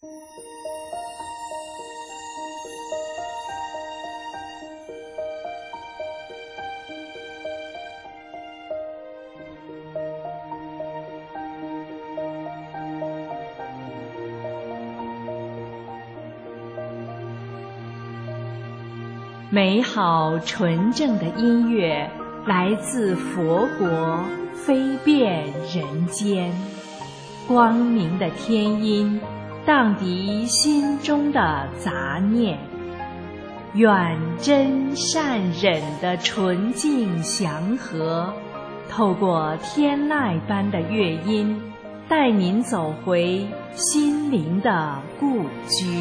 美好纯正的音乐来自佛国，飞遍人间。光明的天音荡涤心中的杂念，愿真善忍的纯净祥和，透过天籁般的乐音，带您走回心灵的故居。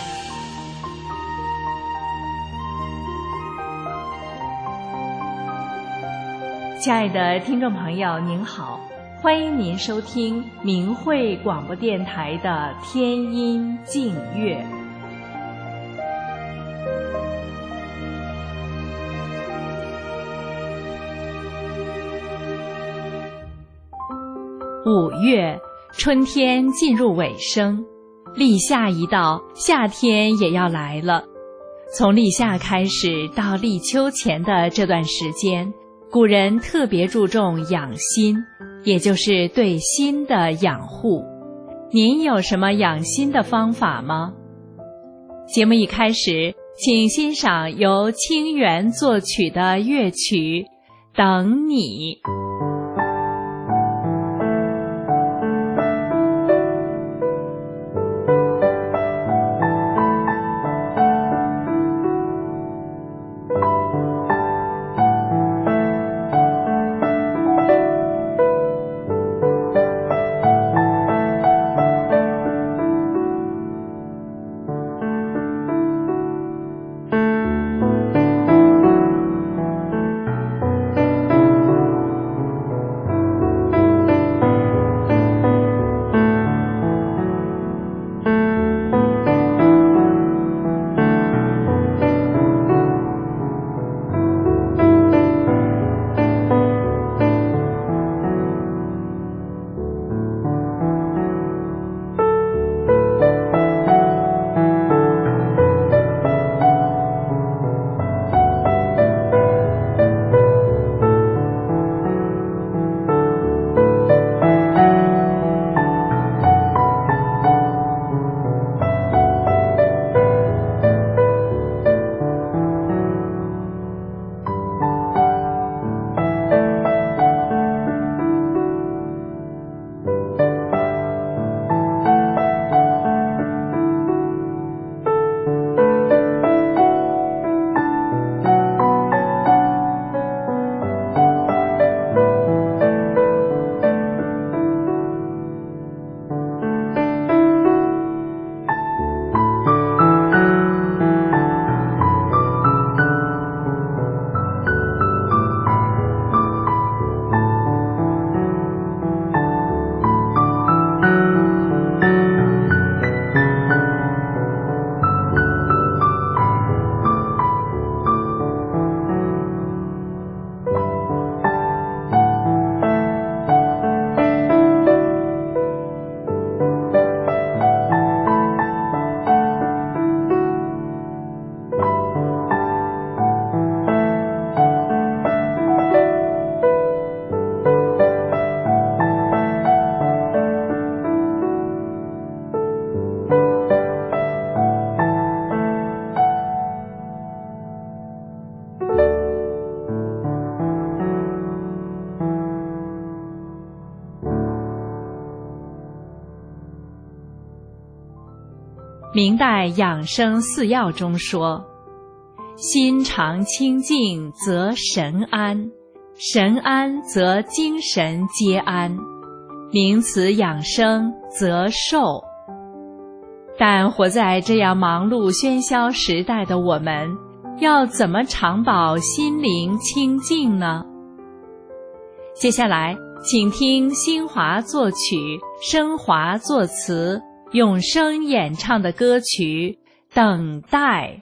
亲爱的听众朋友您好，欢迎您收听明慧广播电台的天音净乐。5月，春天进入尾声，立夏一到，夏天也要来了。从立夏开始到立秋前的这段时间，古人特别注重养心，也就是对心的养护。您有什么养心的方法吗？节目一开始，请欣赏由清源作曲的乐曲《等你》。明代养生四要中说，心常清净则神安，神安则精神皆安，名此养生则寿。但活在这样忙碌喧嚣时代的我们，要怎么常保心灵清净呢？接下来请听新华作曲，升华作词，永生演唱的歌曲《等待》。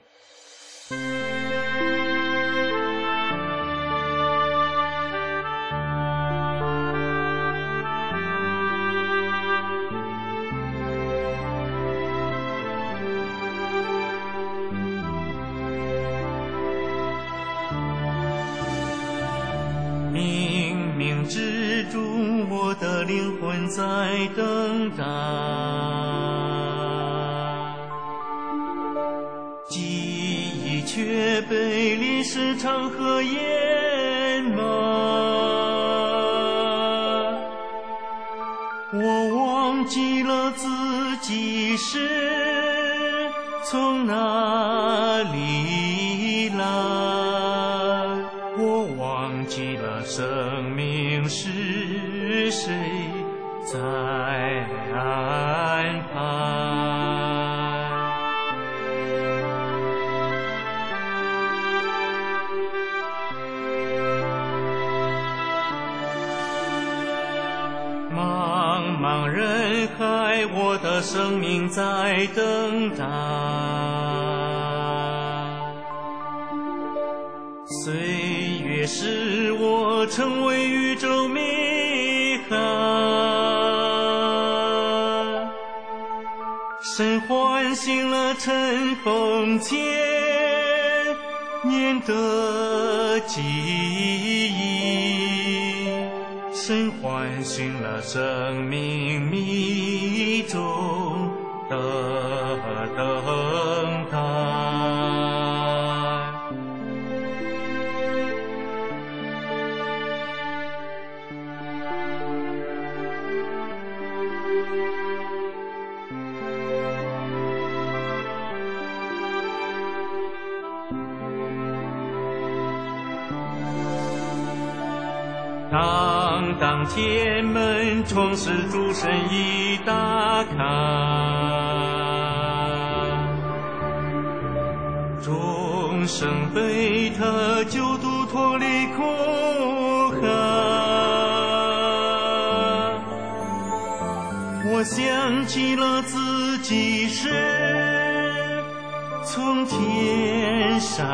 的灵魂在等待。记忆却被历史长河淹没，我忘记了自己是从哪里来，我忘记了生命是谁在安排。茫茫人海，我的生命在等待。岁月使我成为宇宙美好，神唤醒了尘封千年的记忆，神唤醒了生命迷中的等待。当天门窗是主神已打开，众生被他救度脱离苦海。我想起了自己是从天上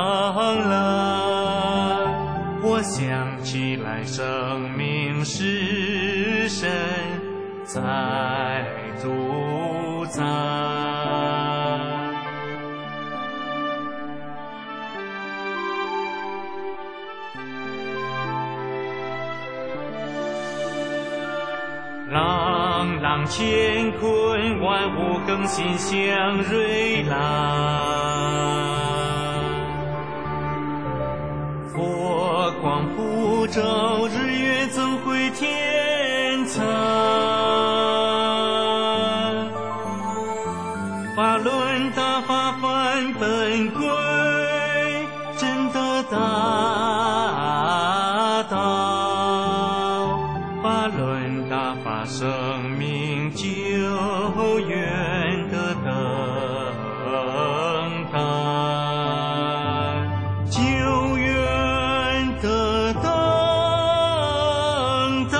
来，我想起来生命是神在主宰。朗朗乾坤，万物更新向瑞来，佛光普照，日月增辉天才。法轮大法返本归，真的大道。法轮大法生命救援的等待，救援的等待。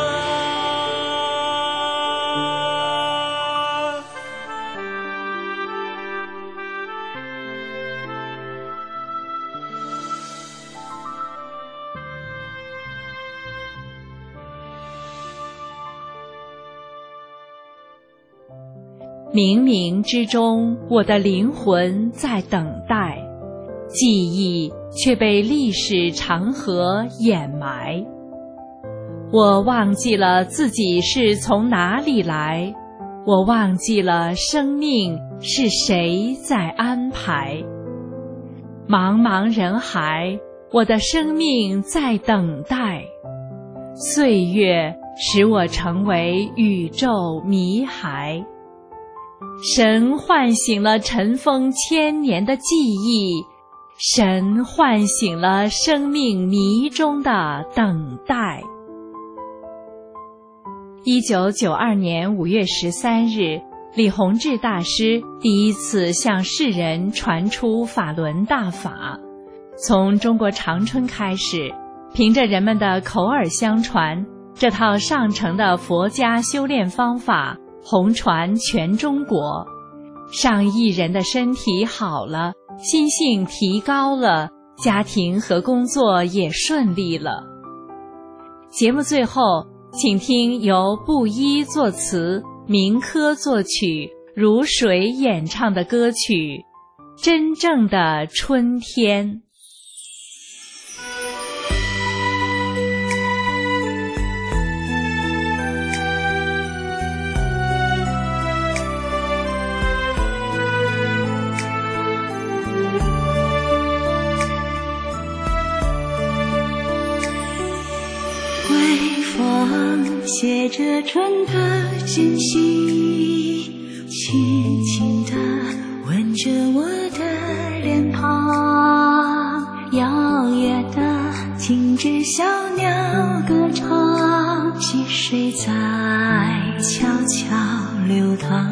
冥冥之中，我的灵魂在等待，记忆却被历史长河掩埋。我忘记了自己是从哪里来，我忘记了生命是谁在安排。茫茫人海，我的生命在等待，岁月使我成为宇宙迷孩。神唤醒了尘封千年的记忆，神唤醒了生命迷中的等待。1992年5月13日，李洪志大师第一次向世人传出法轮大法。从中国长春开始，凭着人们的口耳相传，这套上乘的佛家修炼方法红传全中国，上亿人的身体好了，心性提高了，家庭和工作也顺利了。节目最后，请听由布衣作词、明科作曲、如水演唱的歌曲《真正的春天》。 写着春的讯息，轻轻地吻着我的脸庞，摇曳的停止小鸟歌唱，溪水在悄悄流淌，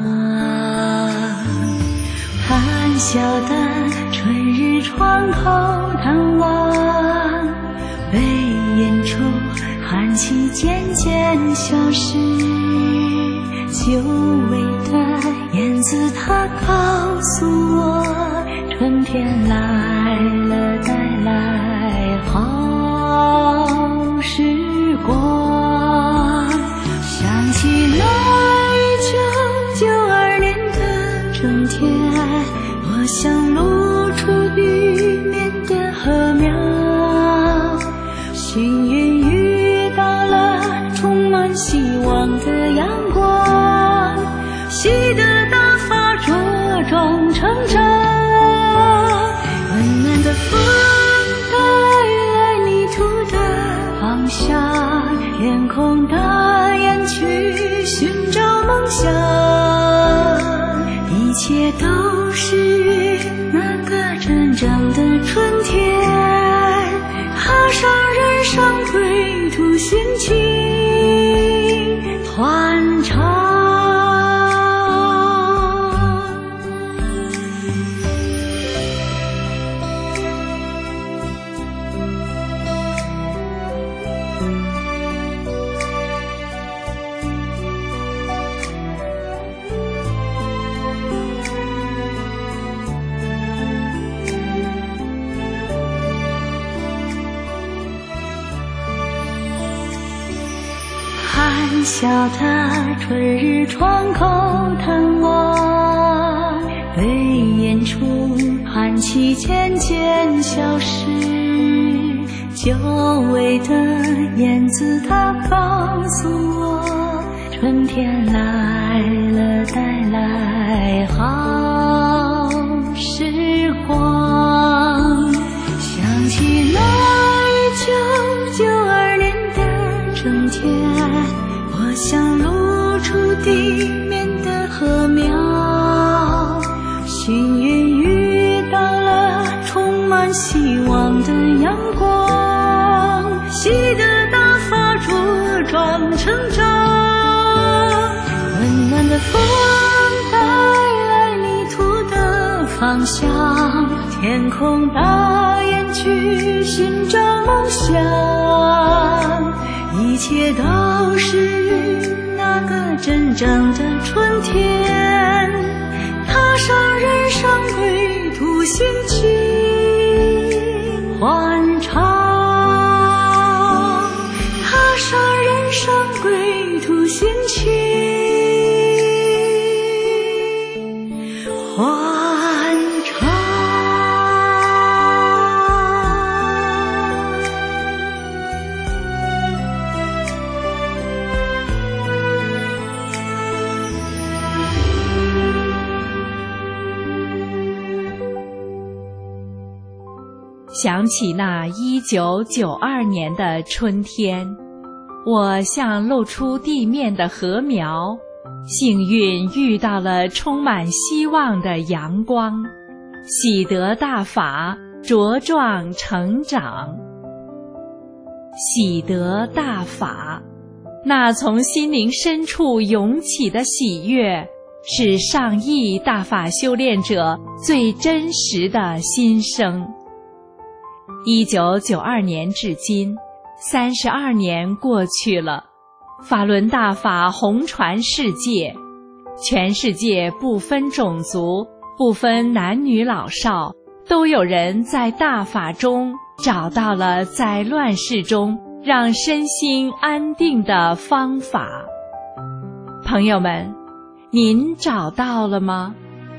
含笑的春日窗口探望，被远处寒气渐渐消失，久违的燕子它告诉我，春天来了，带来好时光。想起那1992年的春天，我像露出地面的禾苗，幸运遇到了充满希望的阳光，喜得大发茁壮成长。温暖的风带来泥土的芳香，天空大雁去寻找梦想，一切都是那个真正的春天，踏上人生归途，心情欢畅。含笑的春日窗口探望，被远处寒气渐渐消失，久违的燕子它告诉我，春天来了，带来好时光。想起那1992年的春天，我像露出地面的禾苗，幸运遇到了充满希望的阳光，喜得大发茁壮成长。温暖的风带来泥土的芳香，天空大雁去寻找梦想，一切都是那个真正的春天，踏上人生归途，心情欢畅，踏上人生归途，心情欢畅。 想起那1992年的春天，我像露出地面的禾苗，幸运遇到了充满希望的阳光，喜得大发茁壮成长。喜得大发，那从心灵深处涌起的喜悦，是上亿大法修炼者最真实的心声。1992年至今32年过去了，法轮大法红传世界，全世界不分种族，不分男女老少，都有人在大法中找到了在乱世中让身心安定的方法。朋友们，您找到了吗？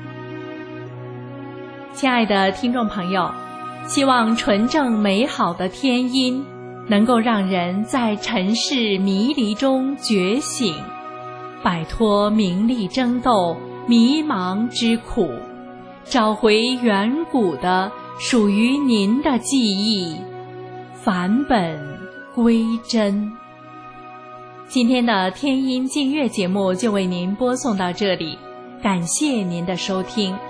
亲爱的听众朋友，希望纯正美好的天音能够让人在尘世迷离中觉醒，摆脱名利争斗、迷茫之苦，找回远古的属于您的记忆，返本归真。 今天的天音净月节目就为您播送到这里，感谢您的收听，